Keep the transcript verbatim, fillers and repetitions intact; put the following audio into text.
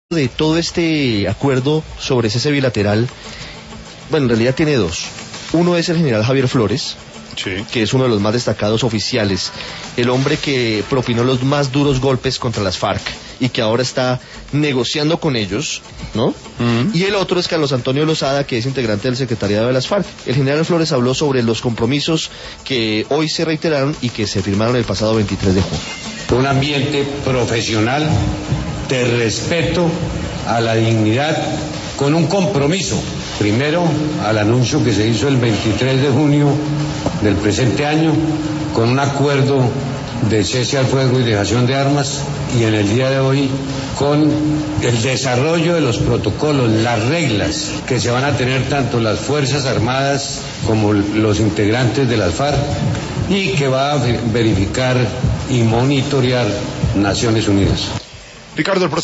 De todo este acuerdo sobre cese bilateral, bueno, en realidad tiene dos. Uno es el general Javier Flores, sí, que es uno de los más destacados oficiales, el hombre que propinó los más duros golpes contra las FARC y que ahora está negociando con ellos, ¿no? Uh-huh. Y el otro es Carlos Antonio Lozada, que es integrante del secretariado de las FARC. El general Flores habló sobre los compromisos que hoy se reiteraron y que se firmaron el pasado veintitrés de junio. Un ambiente profesional de respeto a la dignidad, con un compromiso, primero al anuncio que se hizo el veintitrés de junio del presente año, con un acuerdo de cese al fuego y dejación de armas, y en el día de hoy con el desarrollo de los protocolos, las reglas que se van a tener tanto las Fuerzas Armadas como los integrantes de las FARC, y que va a verificar y monitorear Naciones Unidas. Ricardo, el